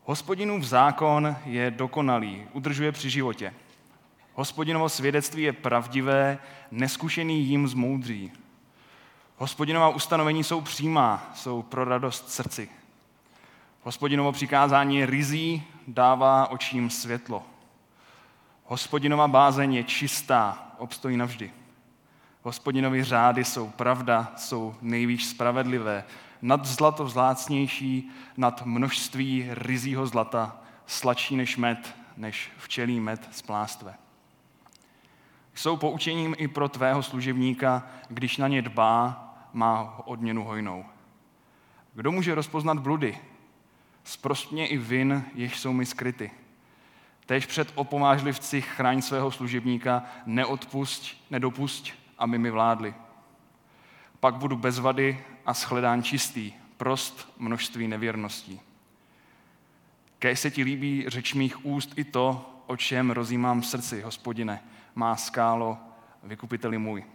Hospodinův zákon je dokonalý, udržuje při životě. Hospodinovo svědectví je pravdivé, neskušený jim zmoudří. Hospodinova ustanovení jsou přímá, jsou pro radost srdci. Hospodinovo přikázání je ryzí, dává očím světlo. Hospodinova bázeň je čistá, obstojí navždy. Hospodinovi řády jsou pravda, jsou nejvýš spravedlivé, nad zlato vzácnější, nad množství ryzího zlata, sladší než med, než včelí med z plástve. Jsou poučením i pro tvého služebníka, když na ně dbá, má odměnu hojnou. Kdo může rozpoznat bludy? Zprost mě i vin, jež jsou mi skryty. Též před opovážlivci chraň svého služebníka, nedopusť, aby mi vládli. Pak budu bez vady a shledán čistý, prost množství nevěrností. Kéž se ti líbí řeč mých úst i to, o čem rozjímám v srdci, Hospodine, má skálo, vykupiteli můj.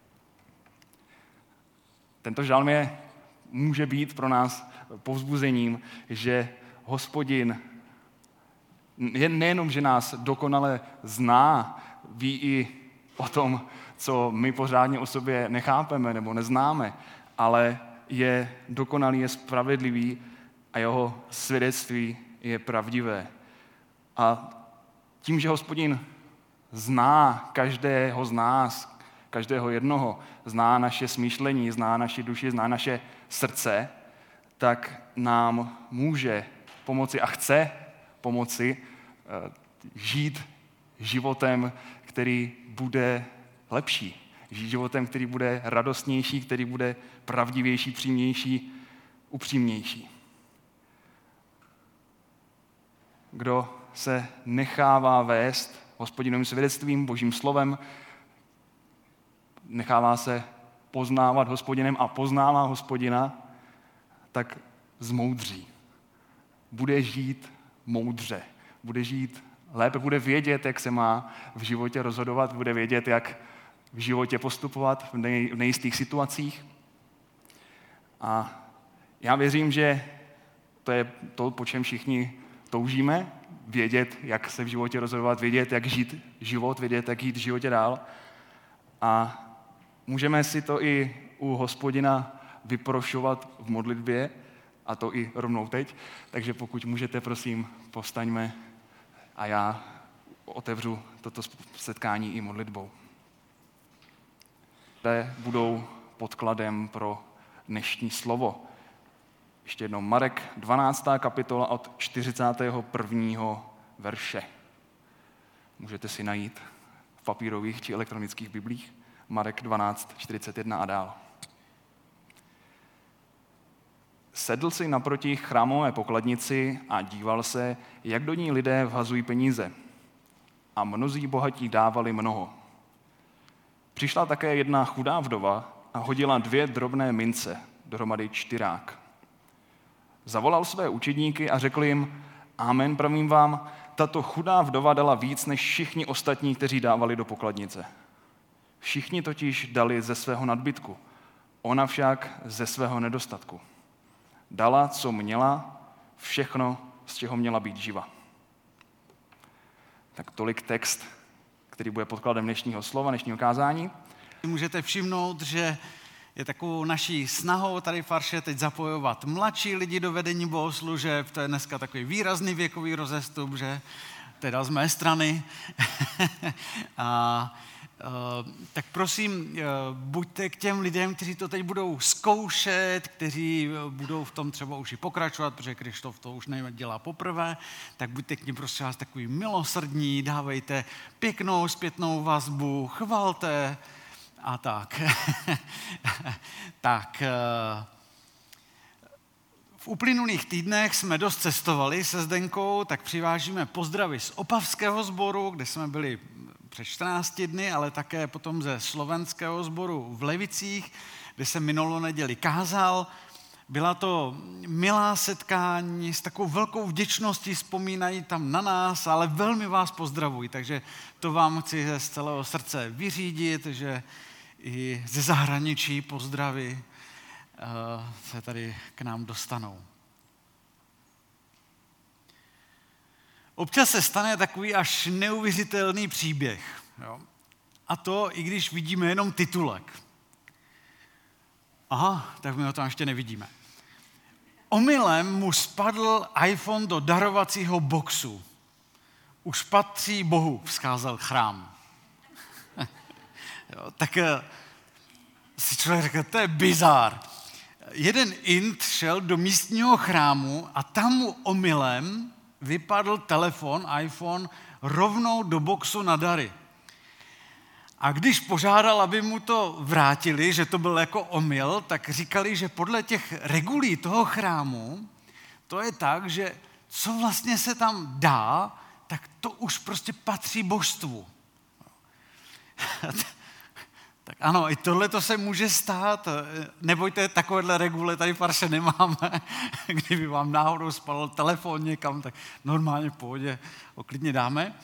Tento žalm může být pro nás povzbuzením, že Hospodin nejenom, že nás dokonale zná, ví i o tom, co my pořádně o sobě nechápeme nebo neznáme, ale je dokonalý, je spravedlivý a jeho svědectví je pravdivé. A tím, že Hospodin zná každého z nás, každého jednoho, zná naše smýšlení, zná naši duši, zná naše srdce, tak nám může pomoci a chce pomoci žít životem, který bude lepší. Žít životem, který bude radostnější, který bude pravdivější, přímější, upřímnější. Kdo se nechává vést Hospodinovým svědectvím, Božím slovem, nechává se poznávat Hospodinem a poznává Hospodina, tak zmoudří. Bude žít moudře. Bude žít lépe, bude vědět, jak se má v životě rozhodovat, bude vědět, jak v životě postupovat v nejistých situacích. A já věřím, že to je to, po čem všichni toužíme, vědět, jak se v životě rozhodovat, vědět, jak žít život, vědět, jak jít v životě dál. A můžeme si to i u Hospodina vyprošovat v modlitbě, a to i rovnou teď. Takže pokud můžete, prosím, povstaňme a já otevřu toto setkání i modlitbou. Které budou podkladem pro dnešní slovo. Ještě jednou Marek 12. kapitola od 41. verše. Můžete si najít v papírových či elektronických biblích. Marek 12, 41 a dál. Sedl si naproti chrámové pokladnici a díval se, jak do ní lidé vhazují peníze. A mnozí bohatí dávali mnoho. Přišla také jedna chudá vdova a hodila 2 drobné mince, dohromady 4. Zavolal své učedníky a řekl jim: Amen, pravím vám, tato chudá vdova dala víc než všichni ostatní, kteří dávali do pokladnice. Všichni totiž dali ze svého nadbytku, ona však ze svého nedostatku. Dala, co měla, všechno, z čeho měla být živa. Tak tolik text, který bude podkladem dnešního slova, dnešního kázání. Můžete všimnout, že je takovou naší snahou tady v Farše teď zapojovat mladší lidi do vedení bohoslužeb. To je dneska takový výrazný věkový rozestup, že? Teda z mé strany. Tak prosím, buďte k těm lidem, kteří to teď budou zkoušet, kteří budou v tom třeba už i pokračovat, protože Krištof to už nedělá poprvé, tak buďte k nim prosím vás takový milosrdní, dávejte pěknou zpětnou vazbu, chvalte a tak. V uplynulých týdnech jsme dost cestovali se Zdenkou, tak přivážíme pozdravy z Opavského sboru, kde jsme byli před 14 dny, ale také potom ze slovenského sboru v Levicích, kde jsem minulou neděli kázal. Byla to milá setkání, s takovou velkou vděčností vzpomínají tam na nás, ale velmi vás pozdravuji, takže to vám chci z celého srdce vyřídit, že i ze zahraničí pozdravy se tady k nám dostanou. Občas se stane takový až neuvěřitelný příběh. Jo? A to, i když vidíme jenom titulek. Aha, tak my ho tam ještě nevidíme. Omylem mu spadl iPhone do darovacího boxu. Už patří Bohu, vzkázal chrám. Jo, tak si člověk řekl, to je bizár. Jeden Int šel do místního chrámu a tam mu omylem vypadl telefon, iPhone, rovnou do boxu na dary. A když požádal, aby mu to vrátili, že to byl jako omyl, tak říkali, že podle těch regulí toho chrámu, to je tak, že co vlastně se tam dá, tak to už prostě patří božstvu. Tak ano, i tohle to se může stát. Nebojte, takovéhle regule tady v Farše nemáme. Kdyby vám náhodou spadl telefon někam, tak normálně v pohodě ho klidně dáme.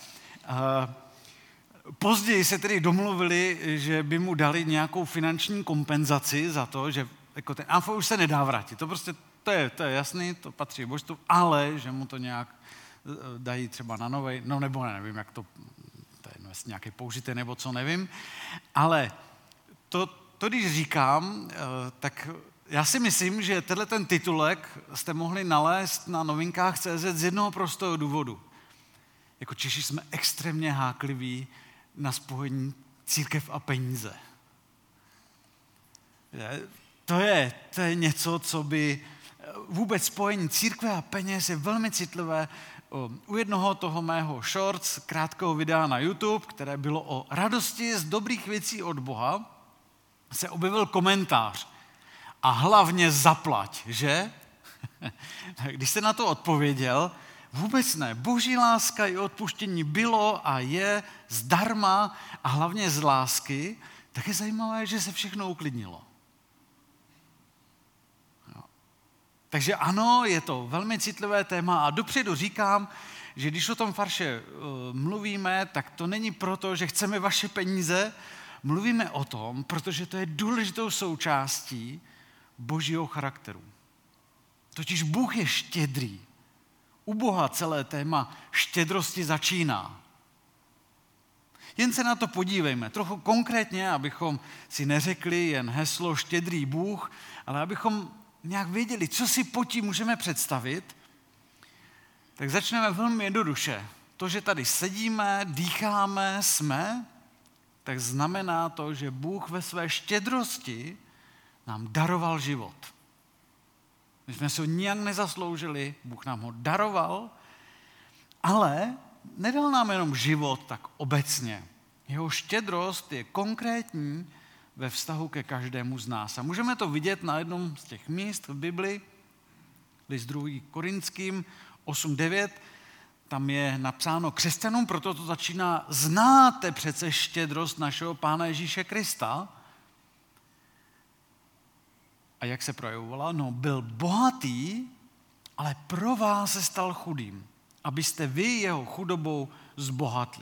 Později se tedy domluvili, že by mu dali nějakou finanční kompenzaci za to, že jako ten iPhone už se nedá vrátit. To prostě, to je jasný, to patří božstvu, ale že mu to nějak dají třeba na novej, no nebo nevím, jak to je nějaké použité nebo co, nevím. Ale to když říkám, tak já si myslím, že tenhle ten titulek jste mohli nalézt na novinkách.cz z jednoho prostého důvodu. Jako Češi jsme extrémně hákliví na spojení církev a peníze. To je něco, co by vůbec spojení církve a peněz je velmi citlivé. U jednoho toho mého shorts, krátkého videa na YouTube, které bylo o radosti z dobrých věcí od Boha, se objevil komentář. A hlavně zaplať, že? Když se na to odpověděl, vůbec ne. Boží láska i odpuštění bylo a je zdarma a hlavně z lásky, tak je zajímavé, že se všechno uklidnilo. Takže ano, je to velmi citlivé téma a dopředu říkám, že když o tom Farše mluvíme, tak to není proto, že chceme vaše peníze, mluvíme o tom, protože to je důležitou součástí Božího charakteru. Totiž Bůh je štědrý. U Boha celé téma štědrosti začíná. Jen se na to podívejme, trochu konkrétně, abychom si neřekli jen heslo štědrý Bůh, ale abychom nějak věděli, co si pod tím můžeme představit, tak začneme velmi jednoduše. To, že tady sedíme, dýcháme, jsme, tak znamená to, že Bůh ve své štědrosti nám daroval život. My jsme se ho nijak nezasloužili, Bůh nám ho daroval, ale nedal nám jenom život tak obecně. Jeho štědrost je konkrétní ve vztahu ke každému z nás. A můžeme to vidět na jednom z těch míst v Bibli, list 2. Korinským 8:9, tam je napsáno křesťanům, proto to začíná, znáte přece štědrost našeho Pána Ježíše Krista. A jak se projevovala? No, byl bohatý, ale pro vás se stal chudým, abyste vy jeho chudobou zbohatli.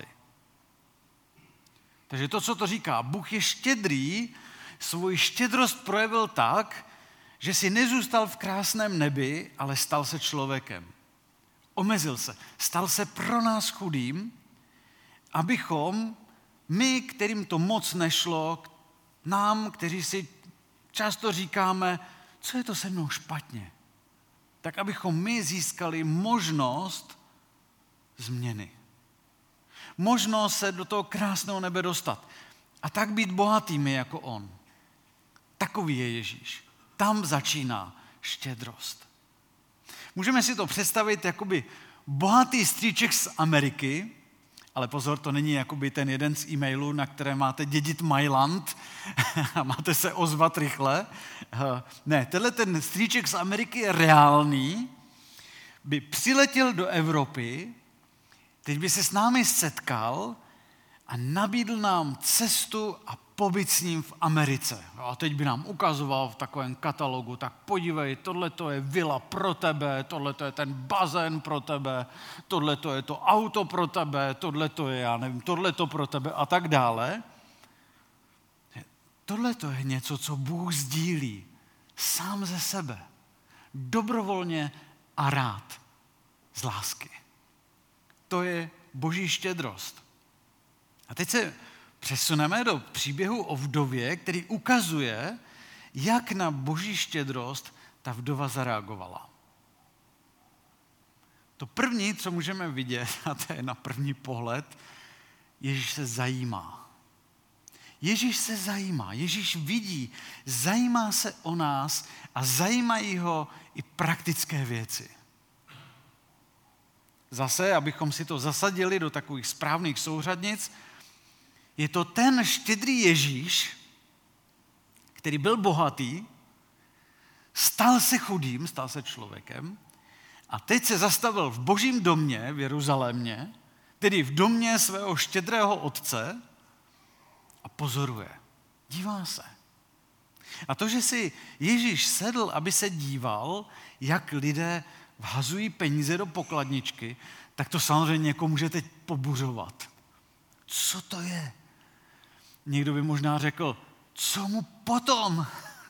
Takže to, co to říká, Bůh je štědrý, svou štědrost projevil tak, že si nezůstal v krásném nebi, ale stal se člověkem. Omezil se, stal se pro nás chudým, abychom my, kterým to moc nešlo, nám, kteří si často říkáme, co je to se mnou špatně, tak abychom my získali možnost změny. Možnost se do toho krásného nebe dostat. A tak být bohatými jako on. Takový je Ježíš. Tam začíná štědrost. Můžeme si to představit jakoby bohatý strýček z Ameriky, ale pozor, to není jakoby ten jeden z e-mailů, na které máte dědit Mailand a máte se ozvat rychle. Ne, tenhle ten strýček z Ameriky je reálný, by přiletěl do Evropy, teď by se s námi setkal a nabídl nám cestu a pobyt s ním v Americe. A teď by nám ukazoval v takovém katalogu, tak podívej, tohle to je vila pro tebe, tohle to je ten bazén pro tebe, tohle to je to auto pro tebe, tohle to je, já nevím, tohle to pro tebe a tak dále. Tohle to je něco, co Bůh sdílí sám ze sebe, dobrovolně a rád, z lásky. To je boží štědrost. A teď se přesuneme do příběhu o vdově, který ukazuje, jak na boží štědrost ta vdova zareagovala. To první, co můžeme vidět, a to je na první pohled, Ježíš se zajímá. Ježíš se zajímá, Ježíš vidí, zajímá se o nás a zajímají ho i praktické věci. Zase, abychom si to zasadili do takových správných souřadnic, je to ten štědrý Ježíš, který byl bohatý, stal se chudým, stal se člověkem a teď se zastavil v božím domě v Jeruzalémě, tedy v domě svého štědrého otce a pozoruje. Dívá se. A to, že si Ježíš sedl, aby se díval, jak lidé vhazují peníze do pokladničky, tak to samozřejmě někoho může teď pobuřovat. Co to je? Někdo by možná řekl, co mu potom?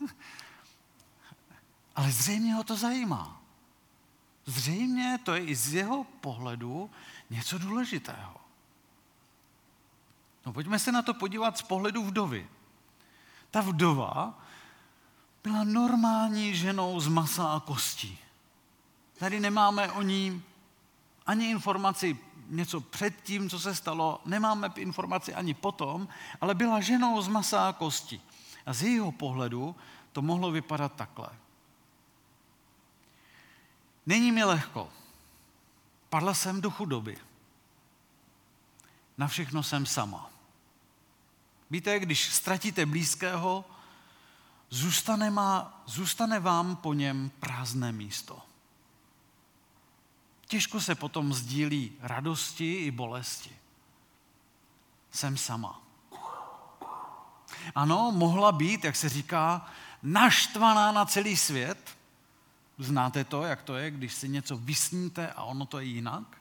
Ale zřejmě ho to zajímá. Zřejmě to je i z jeho pohledu něco důležitého. No, pojďme se na to podívat z pohledu vdovy. Ta vdova byla normální ženou z masa a kostí. Tady nemáme o ní ani informaci něco před tím, co se stalo, nemáme informaci ani potom, ale byla ženou z masa a kosti. A z jejího pohledu to mohlo vypadat takhle. Není mi lehko. Padla jsem do chudoby. Na všechno jsem sama. Víte, když ztratíte blízkého, zůstane vám po něm prázdné místo. Těžko se potom sdílí radosti i bolesti. Jsem sama. Ano, mohla být, jak se říká, naštvaná na celý svět. Znáte to, jak to je, když si něco vysníte a ono to je jinak?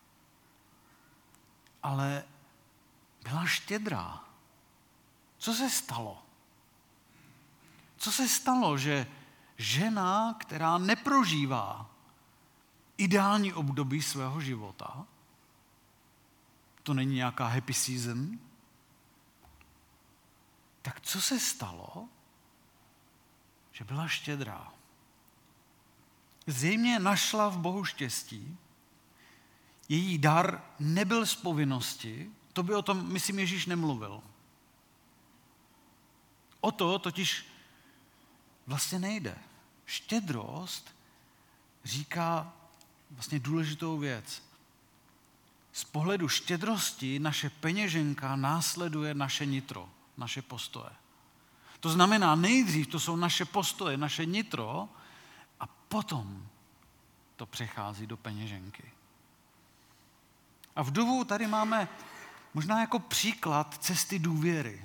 Ale byla štědrá. Co se stalo? Co se stalo, že žena, která neprožívá ideální období svého života, to není nějaká happy season, tak co se stalo, že byla štědrá? Zřejmě našla v Bohu štěstí, její dar nebyl z povinnosti, to by o tom, myslím, Ježíš nemluvil. O to totiž vlastně nejde. Štědrost říká vlastně důležitou věc. Z pohledu štědrosti naše peněženka následuje naše nitro, naše postoje. To znamená, nejdřív to jsou naše postoje, naše nitro a potom to přechází do peněženky. A vdovu tady máme možná jako příklad cesty důvěry.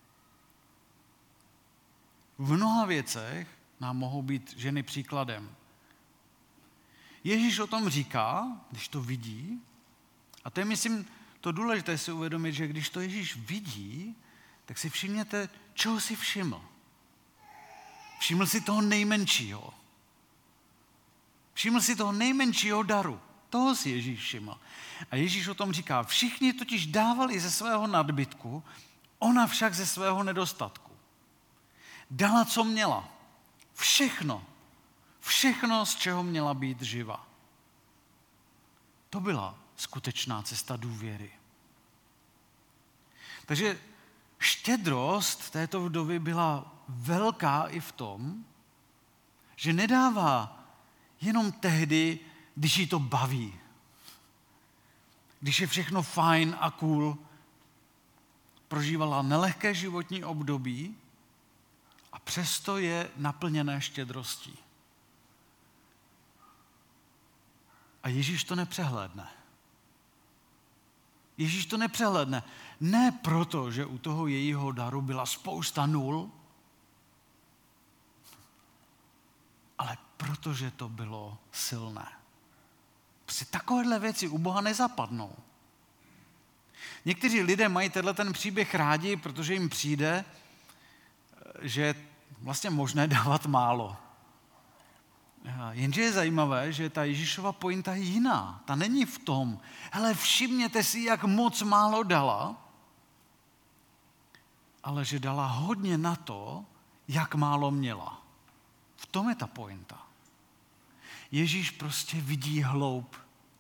V mnoha věcech nám mohou být ženy příkladem. Ježíš o tom říká, když to vidí, a to je, myslím, to důležité si uvědomit, že když to Ježíš vidí, tak si všimněte, čeho si všiml. Všiml si toho nejmenšího. Všiml si toho nejmenšího daru. Toho si Ježíš všiml. A Ježíš o tom říká, všichni totiž dávali ze svého nadbytku, ona však ze svého nedostatku. Dala, co měla. Všechno. Všechno, z čeho měla být živa. To byla skutečná cesta důvěry. Takže štědrost této vdovy byla velká i v tom, že nedává jenom tehdy, když jí to baví. Když je všechno fajn a cool, prožívala nelehké životní období a přesto je naplněné štědrostí. A Ježíš to nepřehlédne. Ježíš to nepřehlédne. Ne proto, že u toho jejího daru byla spousta nul, ale protože to bylo silné. Prostě takovéhle věci u Boha nezapadnou. Někteří lidé mají ten příběh rádi, protože jim přijde, že je vlastně možné dávat málo. Jenže je zajímavé, že ta Ježíšova pointa je jiná. Ta není v tom, hele, všimněte si, jak moc málo dala, ale že dala hodně na to, jak málo měla. V tom je ta pointa. Ježíš prostě vidí hloub.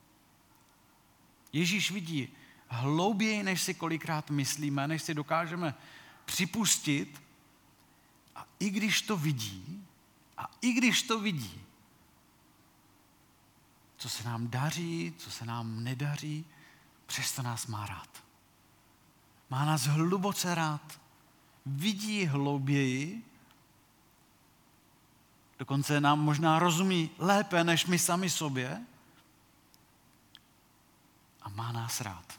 Ježíš vidí hlouběji, než si kolikrát myslíme, než si dokážeme připustit. A i když to vidí, co se nám daří, co se nám nedaří, přesto nás má rád. Má nás hluboce rád. Vidí hlouběji, dokonce nám možná rozumí lépe, než my sami sobě a má nás rád.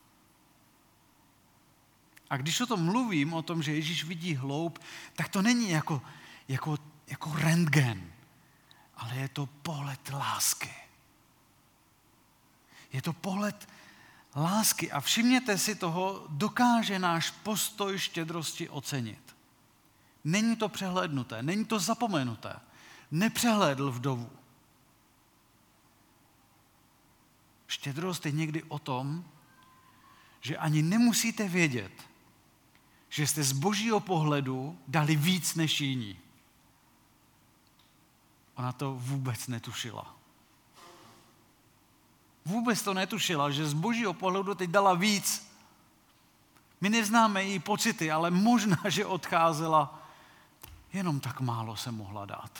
A když o tom mluvím, o tom, že Ježíš vidí hloub, tak to není jako rentgen, ale je to pohled lásky. Je to pohled lásky a všimněte si toho, dokáže náš postoj štědrosti ocenit. Není to přehlédnuté, není to zapomenuté. Nepřehlédl vdovu. Štědrost je někdy o tom, že ani nemusíte vědět, že jste z božího pohledu dali víc než jiní. Ona to vůbec netušila. Vůbec to netušila, že z božího pohledu teď dala víc. My neznáme její pocity, ale možná, že odcházela, jenom tak málo se mohla dát.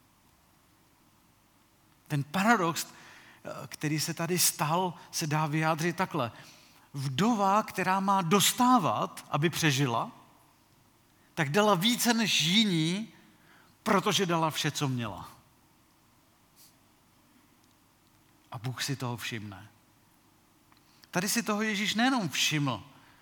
Ten paradox, který se tady stal, se dá vyjádřit takhle. Vdova, která má dostávat, aby přežila, tak dala více než jiní, protože dala vše, co měla. A Bůh si toho všimne. Tady si toho Ježíš nejenom všiml,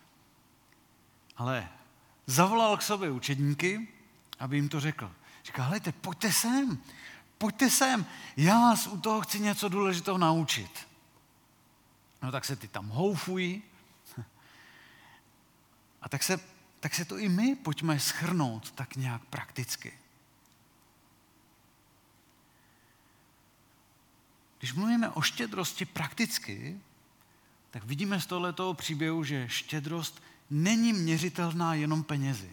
ale zavolal k sobě učedníky, aby jim to řekl. Říká, helejte, pojďte sem, já vás u toho chci něco důležitého naučit. No tak se ty tam houfují. A tak se to i my pojďme shrnout tak nějak prakticky. Když mluvíme o štědrosti prakticky, tak vidíme z tohoto příběhu, že štědrost není měřitelná jenom penězi.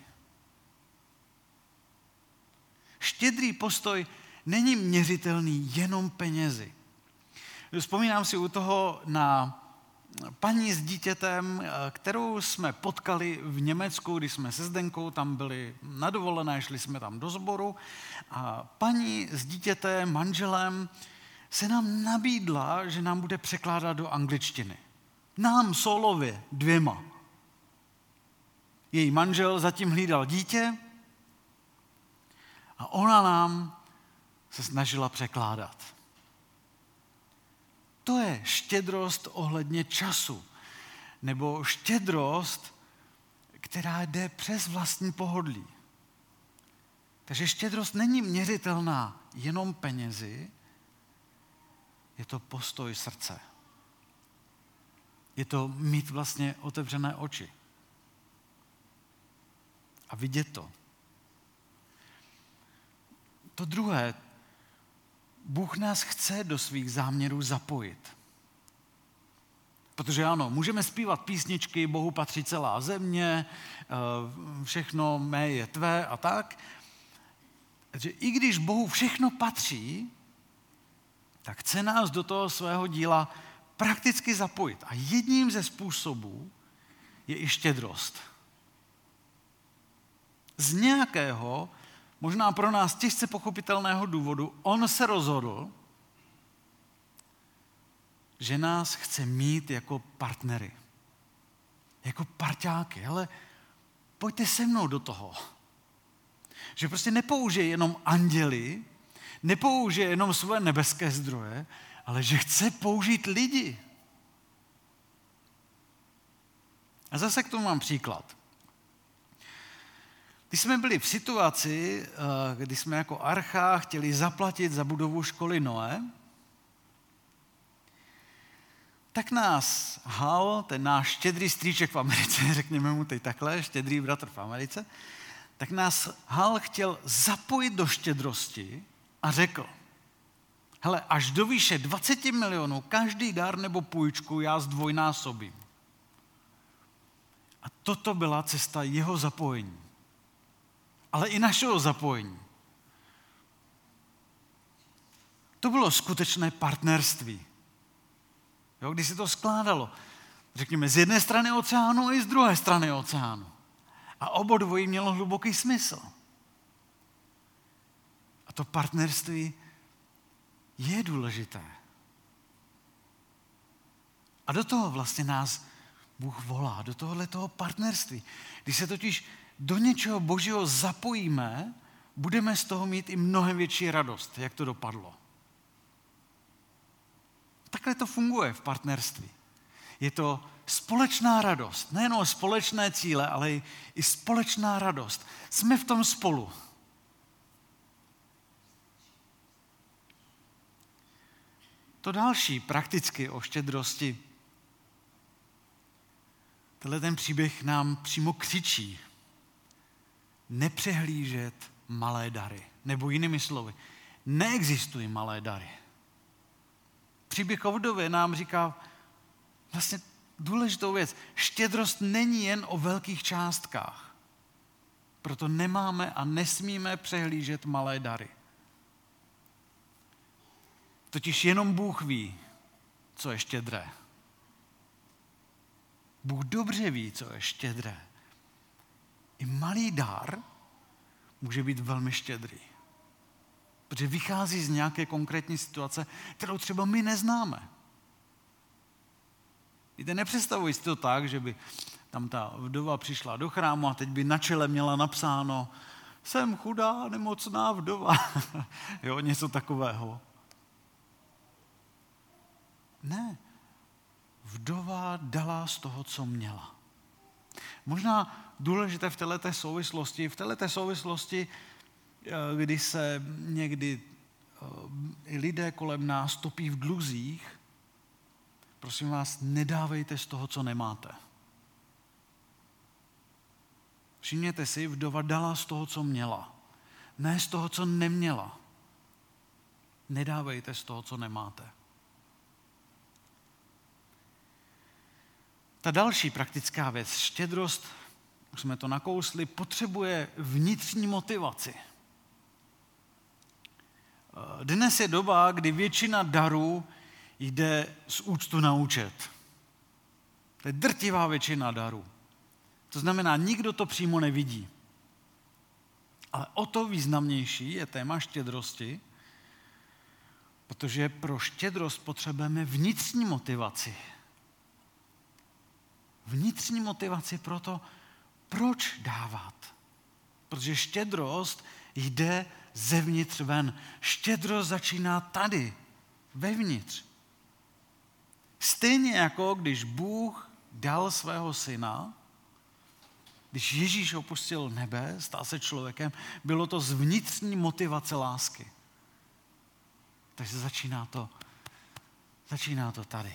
Štědrý postoj není měřitelný jenom penězi. Vzpomínám si u toho na paní s dítětem, kterou jsme potkali v Německu, když jsme se Zdenkou tam byli na dovolené, šli jsme tam do sboru a paní s dítětem, manželem se nám nabídla, že nám bude překládat do angličtiny. Nám solově, 2. Její manžel zatím hlídal dítě a ona nám se snažila překládat. To je štědrost ohledně času. Nebo štědrost, která jde přes vlastní pohodlí. Takže štědrost není měřitelná jenom penězi, je to postoj srdce. Je to mít vlastně otevřené oči. A vidět to. To druhé, Bůh nás chce do svých záměrů zapojit. Protože ano, můžeme zpívat písničky, Bohu patří celá země, všechno mé je tvé a tak. Takže i když Bohu všechno patří, tak chce nás do toho svého díla prakticky zapojit. A jedním ze způsobů je i štědrost. Z nějakého, možná pro nás těžce pochopitelného důvodu, on se rozhodl, že nás chce mít jako partnery. Jako parťáky. Hele, pojďte se mnou do toho. Že prostě nepoužije jenom anděli, nepoužije jenom svoje nebeské zdroje, ale že chce použít lidi. A zase k tomu mám příklad. Když jsme byli v situaci, kdy jsme jako archa chtěli zaplatit za budovu školy Noé, tak nás Hal, ten náš štědrý strýček v Americe, řekněme mu teď takhle, štědrý bratr v Americe, tak nás Hal chtěl zapojit do štědrosti a řekl, hele, až do výše 20 milionů každý dar nebo půjčku já zdvojnásobím. A toto byla cesta jeho zapojení. Ale i našeho zapojení. To bylo skutečné partnerství. Jo, když se to skládalo, řekněme, z jedné strany oceánu i z druhé strany oceánu. A obodvojí mělo hluboký smysl. A to partnerství je důležité. A do toho vlastně nás Bůh volá, do tohoto partnerství. Když se totiž do něčeho Božího zapojíme, budeme z toho mít i mnohem větší radost, jak to dopadlo. Takhle to funguje v partnerství. Je to společná radost, nejenom společné cíle, ale i společná radost. Jsme v tom spolu. To další prakticky o štědrosti. Tenhle ten příběh nám přímo křičí. Nepřehlížet malé dary. Nebo jinými slovy, neexistují malé dary. Příběh o vdově nám říká vlastně důležitou věc. Štědrost není jen o velkých částkách. Proto nemáme a nesmíme přehlížet malé dary. Totiž jenom Bůh ví, co je štědré. Bůh dobře ví, co je štědré. I malý dar může být velmi štědrý. Protože vychází z nějaké konkrétní situace, kterou třeba my neznáme. Víte, nepředstavuji si to tak, že by tam ta vdova přišla do chrámu a teď by na čele měla napsáno jsem chudá, nemocná vdova. Jo, něco takového. Ne. Vdova dala z toho, co měla. Možná důležité v této souvislosti, kdy se někdy lidé kolem nás topí v dluzích, prosím vás, nedávejte z toho, co nemáte. Všimněte si, vdova dala z toho, co měla. Ne z toho, co neměla. Nedávejte z toho, co nemáte. Ta další praktická věc, štědrost, už jsme to nakousli, potřebuje vnitřní motivaci. Dnes je doba, kdy většina darů jde z účtu na účet. To je drtivá většina darů. To znamená, nikdo to přímo nevidí. Ale o to významnější je téma štědrosti, protože pro štědrost potřebujeme vnitřní motivaci. Vnitřní motivaci pro to, proč dávat. Protože štědrost jde zevnitř ven. Štědrost začíná tady, vevnitř. Stejně jako když Bůh dal svého syna, když Ježíš opustil nebe, stal se člověkem, bylo to z vnitřní motivace lásky. Takže začíná to tady.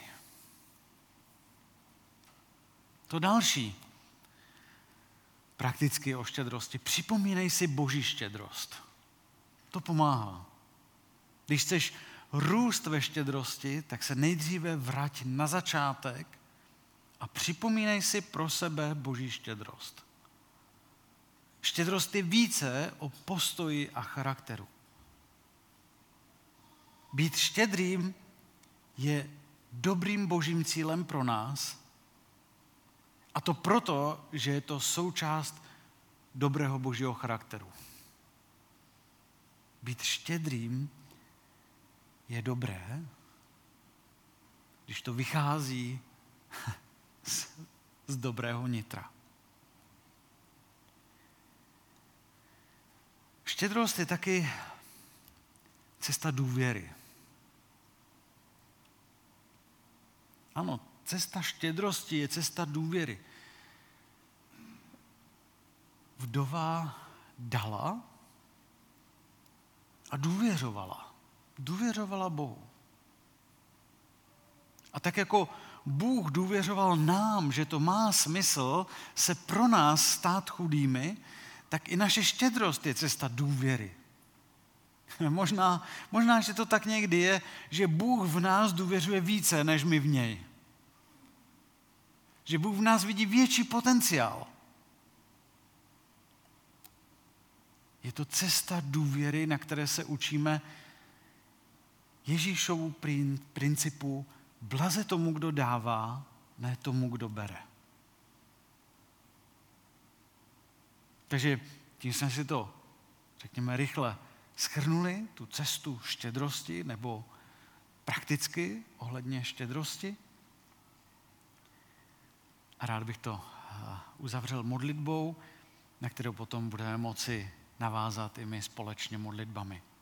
To další, prakticky o štědrosti. Připomínej si Boží štědrost. To pomáhá. Když chceš růst ve štědrosti, tak se nejdříve vrať na začátek a připomínej si pro sebe Boží štědrost. Štědrost je více o postoji a charakteru. Být štědrým je dobrým Božím cílem pro nás, a to proto, že je to součást dobrého Božího charakteru. Být štědrým je dobré, když to vychází z dobrého nitra. Štědrost je taky cesta důvěry. Ano, cesta štědrosti je cesta důvěry. Vdova dala a důvěřovala. Důvěřovala Bohu. A tak jako Bůh důvěřoval nám, že to má smysl se pro nás stát chudými, tak i naše štědrost je cesta důvěry. Možná, že to tak někdy je, že Bůh v nás důvěřuje více, než my v něj. Že Bůh v nás vidí větší potenciál. Je to cesta důvěry, na které se učíme Ježíšovu principu blaze tomu, kdo dává, ne tomu, kdo bere. Takže tím jsme si to, řekněme, rychle shrnuli, tu cestu štědrosti, nebo prakticky ohledně štědrosti. A rád bych to uzavřel modlitbou, na kterou potom budeme moci navázat i my společně modlitbami.